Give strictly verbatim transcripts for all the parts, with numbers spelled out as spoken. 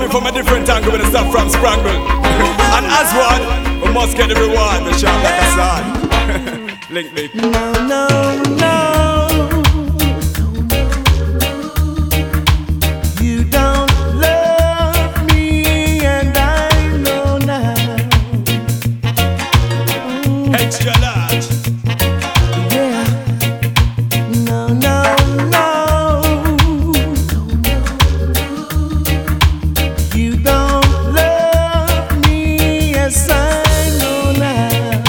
coming from a different angle with the stuff from Sprangle. And as one, we must get the reward. We shall like a son. Link me. No, no, no. You don't love me, and I know now. Mm. Extra large. Yeah. No, no, no. You don't love me, yes I know now.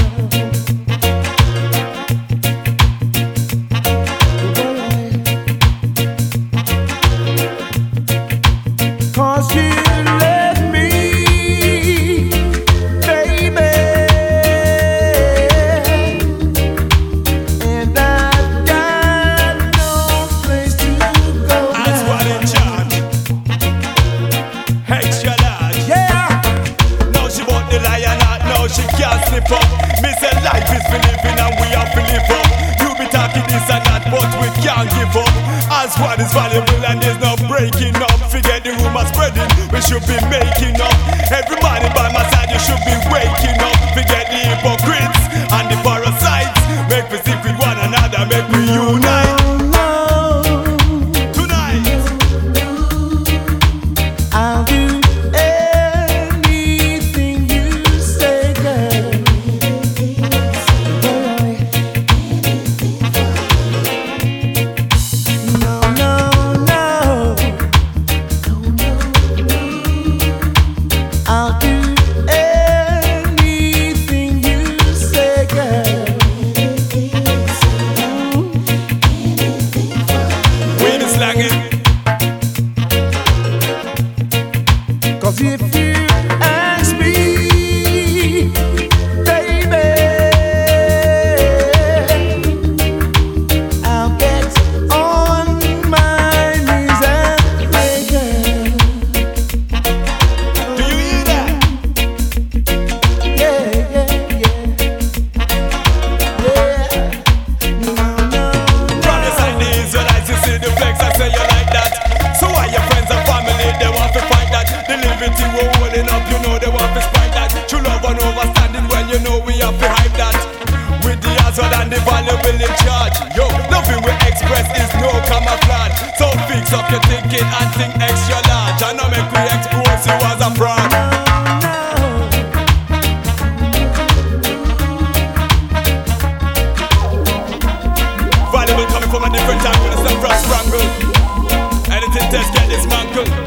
'Cause you left me, baby, and I've got no place to go As now. one in charge. Extra large. Yeah. Now she want the lion out, now she can't slip up. Me say life is for living and we have to live up. You be talking this and that, but we can't give up. As one is valuable and there's no breaking up. Forget the rumor spreading, we should be making up. Everybody by my side, you should be waking up. Forget the hypocrites and the parasites. Make we stick with one another, make we unite. Tonight, I'll do anything you say, girl. No, no, no. I'll do anything you say, girl. we be slanging. 'Cause if you ask me, baby, I'll get on my knees and pray, girl. Do you hear that? Yeah, yeah, yeah. Yeah. No, no, Brothers like the Israelites, you see the flex, I say you like that. So why your friends and family, they want to fight that. The liberty we're holding up, you know they want to spite that. True love and overstanding, well you know we have to hype that. With the hazard and the valuable in charge. Yo, nothing we express is no camouflage. So fix up your thinking and think extra large. I know make we expose you as a fraud. Valuable coming from a different angle, it's not from Sprangle. Anything test get dismantled.